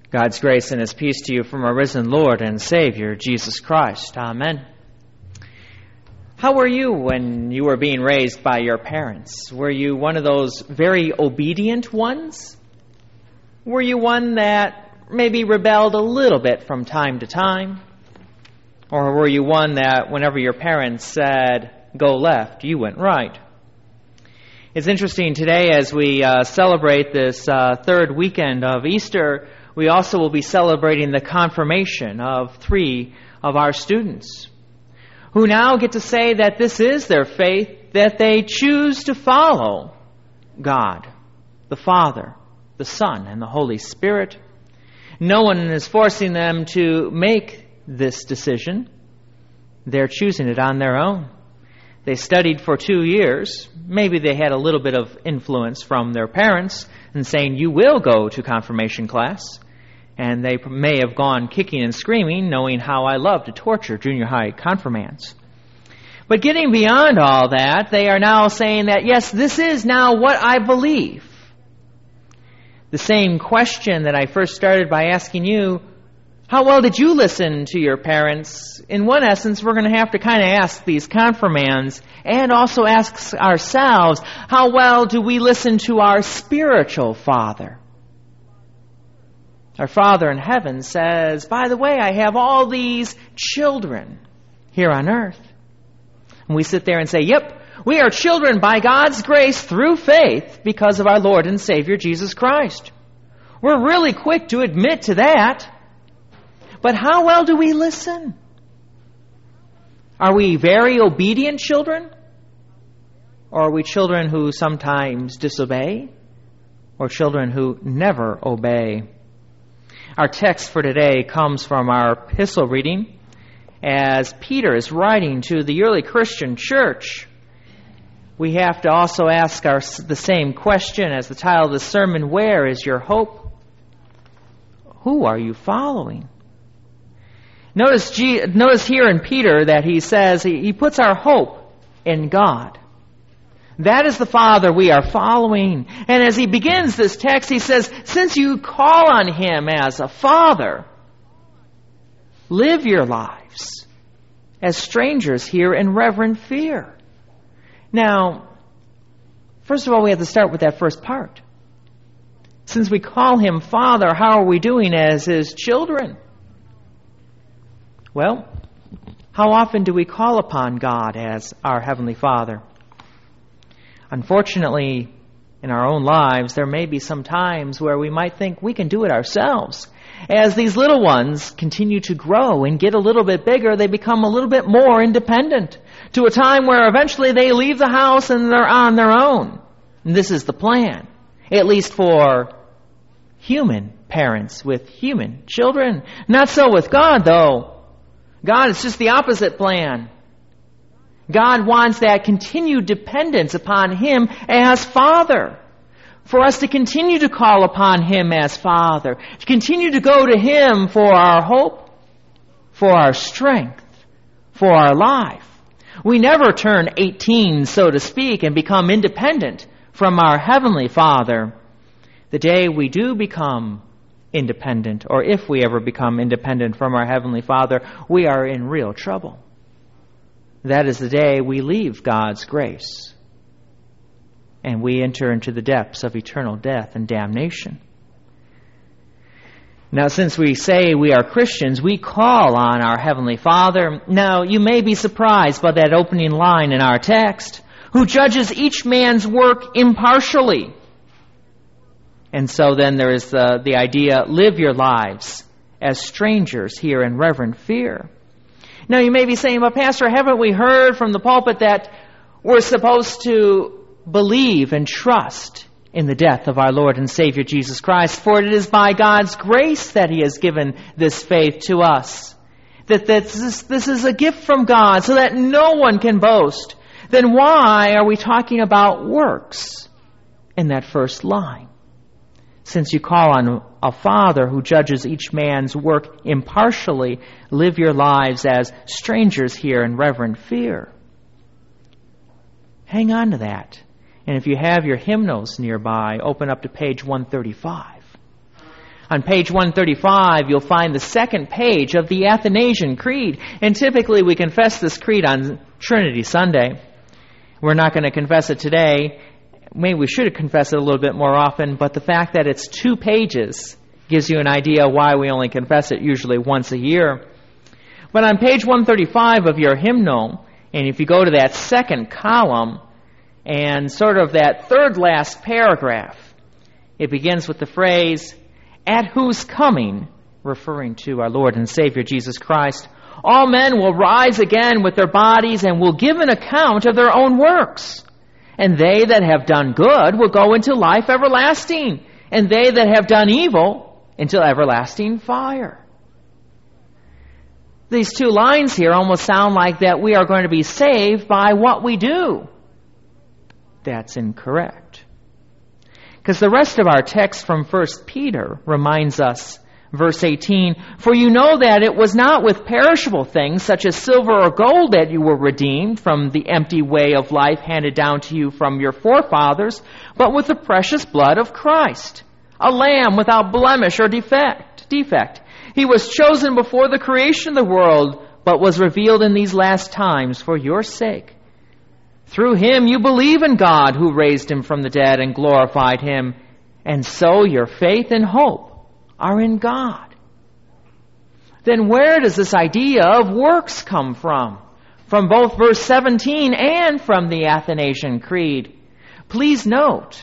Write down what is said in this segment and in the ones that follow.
God's grace and His peace to you from our risen Lord and Savior, Jesus Christ. Amen. How were you when you were being raised by your parents? Were you one of those very obedient ones? Were you one that maybe rebelled a little bit from time to time? Or were you one that whenever your parents said, go left, you went right? It's interesting today as we celebrate this third weekend of Easter, we also will be celebrating the confirmation of 3 of our students who now get to say that this is their faith, that they choose to follow God, the Father, the Son, and the Holy Spirit. No one is forcing them to make this decision. They're choosing it on their own. They studied for 2 years. Maybe they had a little bit of influence from their parents in saying, you will go to confirmation class. And they may have gone kicking and screaming, knowing how I love to torture junior high confirmands. But getting beyond all that, they are now saying that, yes, this is now what I believe. The same question that I first started by asking you, how well did you listen to your parents? In one essence, we're going to have to kind of ask these confirmands and also ask ourselves, how well do we listen to our spiritual father? Our Father in heaven says, by the way, I have all these children here on earth. And we sit there and say, yep, we are children by God's grace through faith because of our Lord and Savior Jesus Christ. We're really quick to admit to that. But how well do we listen? Are we very obedient children? Or are we children who sometimes disobey? Or children who never obey? Our text for today comes from our epistle reading as Peter is writing to the early Christian church. We have to also ask the same question as the title of the sermon, where is your hope? Who are you following? Notice here in Peter that he says he puts our hope in God. That is the Father we are following. And as he begins this text, he says, since you call on Him as a Father, live your lives as strangers here in reverent fear. Now, first of all, we have to start with that first part. Since we call Him Father, how are we doing as His children? Well, how often do we call upon God as our Heavenly Father? Unfortunately, in our own lives, there may be some times where we might think we can do it ourselves. As these little ones continue to grow and get a little bit bigger, they become a little bit more independent to a time where eventually they leave the house and they're on their own. And this is the plan, at least for human parents with human children. Not so with God, though. God is just the opposite plan. God wants that continued dependence upon Him as Father. For us to continue to call upon Him as Father. To continue to go to Him for our hope, for our strength, for our life. We never turn 18, so to speak, and become independent from our Heavenly Father. The day we do become independent, or if we ever become independent from our Heavenly Father, we are in real trouble. That is the day we leave God's grace and we enter into the depths of eternal death and damnation. Now, since we say we are Christians, we call on our Heavenly Father. Now, you may be surprised by that opening line in our text, who judges each man's work impartially. And so then there is the idea, live your lives as strangers here in reverent fear. Now, you may be saying, but Pastor, haven't we heard from the pulpit that we're supposed to believe and trust in the death of our Lord and Savior Jesus Christ? For it is by God's grace that He has given this faith to us. That this is a gift from God so that no one can boast. Then why are we talking about works in that first line? Since you call on a Father who judges each man's work impartially, live your lives as strangers here in reverent fear. Hang on to that. And if you have your hymnals nearby, open up to page 135. On page 135, you'll find the second page of the Athanasian Creed. And typically we confess this creed on Trinity Sunday. We're not going to confess it today. Maybe we should confess it a little bit more often, but the fact that it's 2 pages gives you an idea why we only confess it usually once a year. But on page 135 of your hymnal, and if you go to that second column and sort of that third last paragraph, it begins with the phrase, "At whose coming," referring to our Lord and Savior Jesus Christ, "all men will rise again with their bodies and will give an account of their own works. And they that have done good will go into life everlasting, and they that have done evil into everlasting fire." These 2 lines here almost sound like that we are going to be saved by what we do. That's incorrect. Because the rest of our text from 1 Peter reminds us, verse 18, "For you know that it was not with perishable things such as silver or gold that you were redeemed from the empty way of life handed down to you from your forefathers, but with the precious blood of Christ, a lamb without blemish or defect. He was chosen before the creation of the world, but was revealed in these last times for your sake. Through him you believe in God, who raised him from the dead and glorified him, and so your faith and hope are in God." Then where does this idea of works come from? From both verse 17 and from the Athanasian Creed. Please note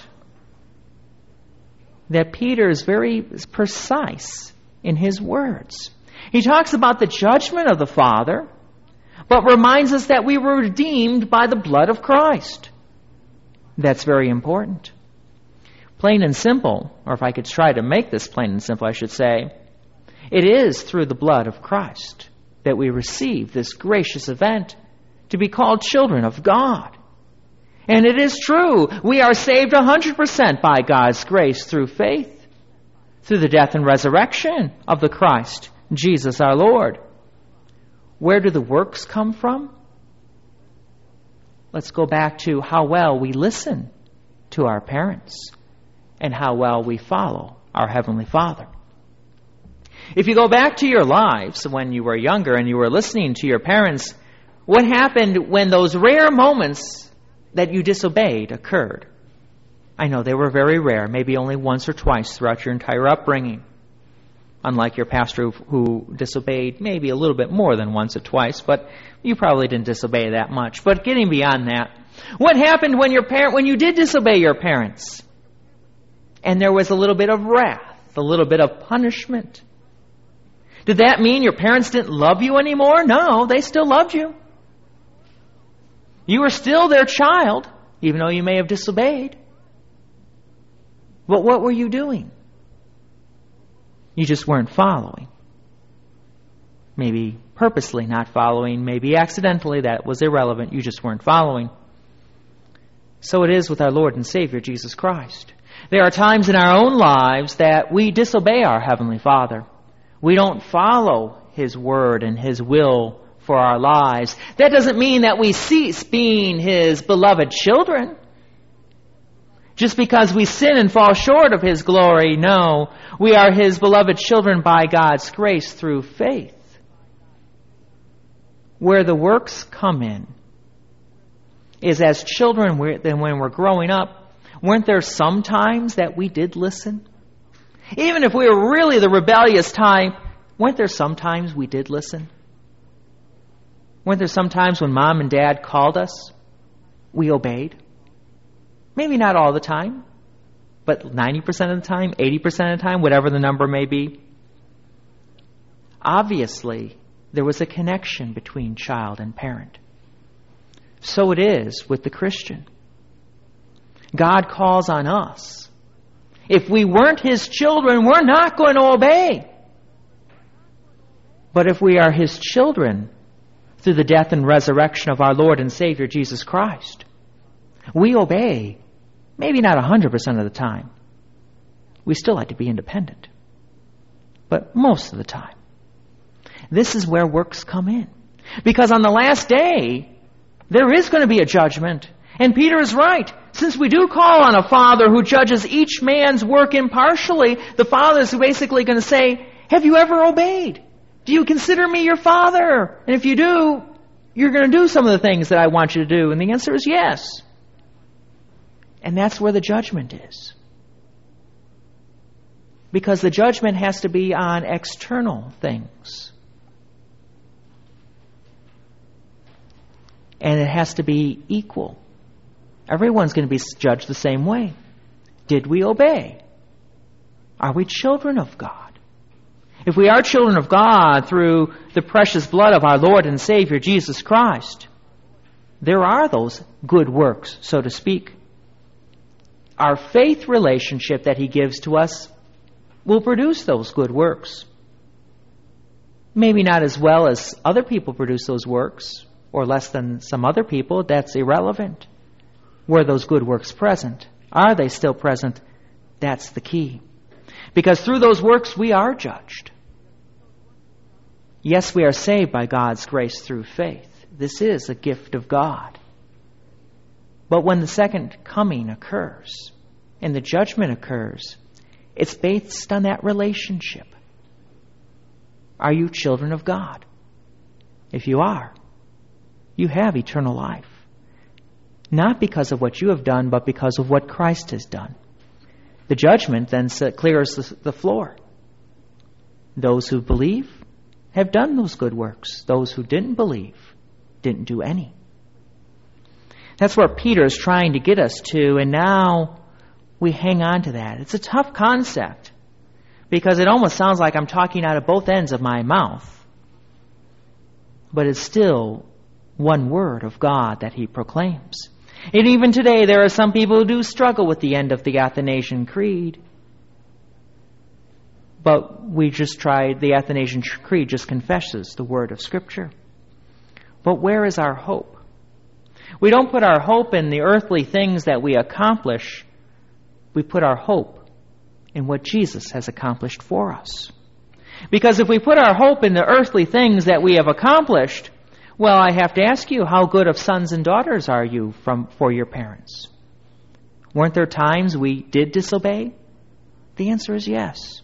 that Peter is very precise in his words. He talks about the judgment of the Father, but reminds us that we were redeemed by the blood of Christ. That's very important. Plain and simple, or if I could try to make this plain and simple, I should say, it is through the blood of Christ that we receive this gracious event to be called children of God. And it is true, we are saved 100% by God's grace through faith, through the death and resurrection of the Christ, Jesus our Lord. Where do the works come from? Let's go back to how well we listen to our parents and how well we follow our Heavenly Father. If you go back to your lives when you were younger and you were listening to your parents, what happened when those rare moments that you disobeyed occurred? I know they were very rare, maybe only once or twice throughout your entire upbringing. Unlike your pastor who disobeyed maybe a little bit more than once or twice, but you probably didn't disobey that much. But getting beyond that, what happened when you did disobey your parents? And there was a little bit of wrath, a little bit of punishment. Did that mean your parents didn't love you anymore? No, they still loved you. You were still their child, even though you may have disobeyed. But what were you doing? You just weren't following. Maybe purposely not following, maybe accidentally, that was irrelevant. You just weren't following. So it is with our Lord and Savior, Jesus Christ. There are times in our own lives that we disobey our Heavenly Father. We don't follow His Word and His will for our lives. That doesn't mean that we cease being His beloved children. Just because we sin and fall short of His glory, no. We are His beloved children by God's grace through faith. Where the works come in is as children, when we're growing up, weren't there some times that we did listen? Even if we were really the rebellious type, weren't there some times we did listen? Weren't there some times when Mom and Dad called us, we obeyed? Maybe not all the time, but 90% of the time, 80% of the time, whatever the number may be. Obviously, there was a connection between child and parent. So it is with the Christian. God calls on us. If we weren't His children, we're not going to obey. But if we are His children through the death and resurrection of our Lord and Savior Jesus Christ, we obey. Maybe not 100% of the time. We still like to be independent. But most of the time. This is where works come in. Because on the last day, there is going to be a judgment. And Peter is right. Since we do call on a Father who judges each man's work impartially, the Father is basically going to say, have you ever obeyed? Do you consider me your Father? And if you do, you're going to do some of the things that I want you to do. And the answer is yes. And that's where the judgment is. Because the judgment has to be on external things. And it has to be equal. Everyone's going to be judged the same way. Did we obey? Are we children of God? If we are children of God through the precious blood of our Lord and Savior Jesus Christ, there are those good works, so to speak. Our faith relationship that He gives to us will produce those good works. Maybe not as well as other people produce those works, or less than some other people. That's irrelevant. Were those good works present? Are they still present? That's the key. Because through those works we are judged. Yes, we are saved by God's grace through faith. This is a gift of God. But when the second coming occurs and the judgment occurs, it's based on that relationship. Are you children of God? If you are, you have eternal life. Not because of what you have done, but because of what Christ has done. The judgment then clears the floor. Those who believe have done those good works. Those who didn't believe didn't do any. That's where Peter is trying to get us to, and now we hang on to that. It's a tough concept because it almost sounds like I'm talking out of both ends of my mouth. But it's still one word of God that He proclaims. And even today, there are some people who do struggle with the end of the Athanasian Creed. But we just tried, the Athanasian Creed just confesses the word of Scripture. But where is our hope? We don't put our hope in the earthly things that we accomplish. We put our hope in what Jesus has accomplished for us. Because if we put our hope in the earthly things that we have accomplished, well, I have to ask you, how good of sons and daughters are you for your parents? Weren't there times we did disobey? The answer is yes.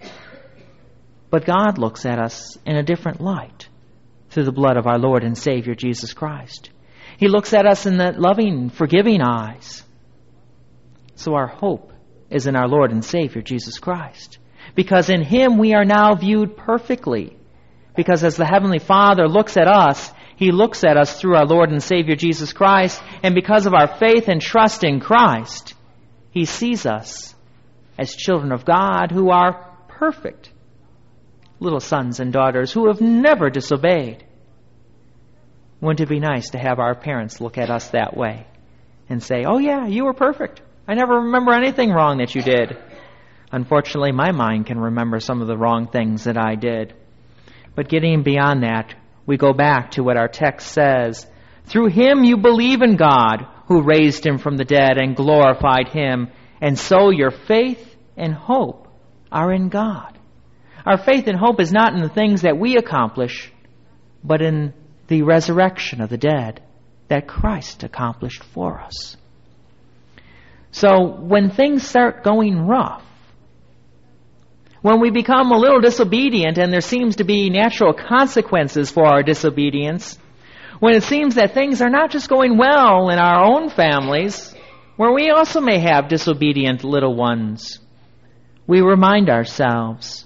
But God looks at us in a different light through the blood of our Lord and Savior Jesus Christ. He looks at us in the loving, forgiving eyes. So our hope is in our Lord and Savior Jesus Christ. Because in Him we are now viewed perfectly. Because as the Heavenly Father looks at us, He looks at us through our Lord and Savior Jesus Christ, and because of our faith and trust in Christ, He sees us as children of God who are perfect, little sons and daughters who have never disobeyed. Wouldn't it be nice to have our parents look at us that way and say, oh yeah, you were perfect. I never remember anything wrong that you did. Unfortunately, my mind can remember some of the wrong things that I did. But getting beyond that, we go back to what our text says. Through Him you believe in God, who raised Him from the dead and glorified Him, and so your faith and hope are in God. Our faith and hope is not in the things that we accomplish, but in the resurrection of the dead that Christ accomplished for us. So when things start going rough, when we become a little disobedient and there seems to be natural consequences for our disobedience, when it seems that things are not just going well in our own families, where we also may have disobedient little ones, we remind ourselves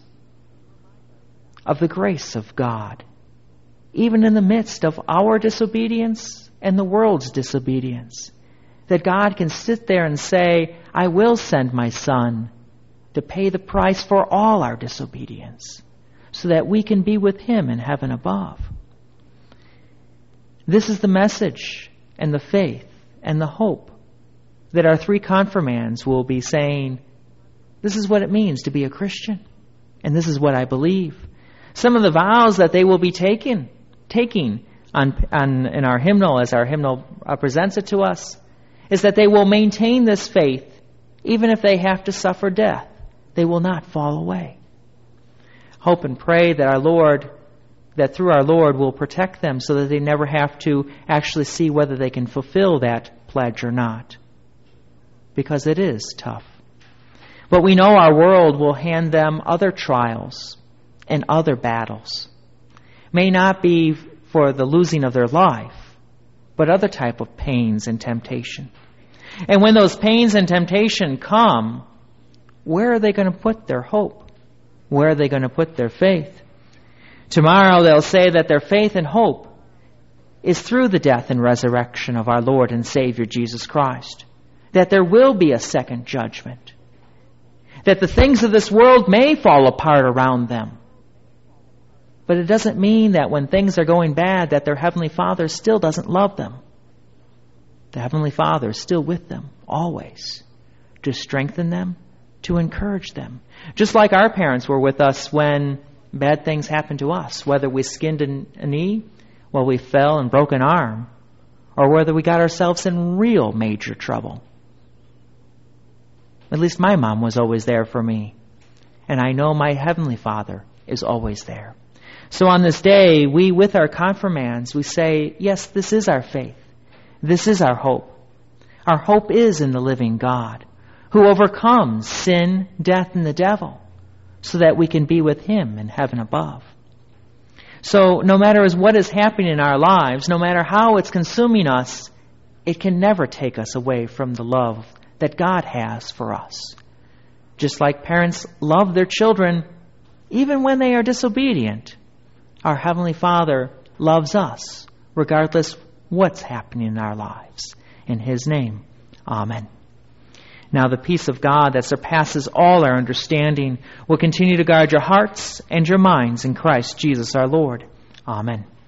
of the grace of God, even in the midst of our disobedience and the world's disobedience, that God can sit there and say, I will send my Son to pay the price for all our disobedience, so that we can be with Him in heaven above. This is the message and the faith and the hope that our three confirmands will be saying, this is what it means to be a Christian, and this is what I believe. Some of the vows that they will be taking in our hymnal, as our hymnal presents it to us, is that they will maintain this faith even if they have to suffer death. They will not fall away. Hope and pray that through our Lord will protect them so that they never have to actually see whether they can fulfill that pledge or not. because it is tough. But we know our world will hand them other trials and other battles. May not be for the losing of their life, but other type of pains and temptation. And when those pains and temptation come, where are they going to put their hope? Where are they going to put their faith? Tomorrow they'll say that their faith and hope is through the death and resurrection of our Lord and Savior Jesus Christ. That there will be a second judgment. That the things of this world may fall apart around them. But it doesn't mean that when things are going bad that their Heavenly Father still doesn't love them. The Heavenly Father is still with them, always, to strengthen them, to encourage them. Just like our parents were with us when bad things happened to us, whether we skinned a knee, while we fell and broke an arm, or whether we got ourselves in real major trouble. At least my mom was always there for me, and I know my Heavenly Father is always there. So on this day, we, with our confirmands, we say, yes, this is our faith. This is our hope. Our hope is in the living God, who overcomes sin, death, and the devil, so that we can be with Him in heaven above. So no matter what is happening in our lives, no matter how it's consuming us, it can never take us away from the love that God has for us. Just like parents love their children even when they are disobedient, our Heavenly Father loves us regardless what's happening in our lives. In His name, amen. Now the peace of God that surpasses all our understanding will continue to guard your hearts and your minds in Christ Jesus our Lord. Amen.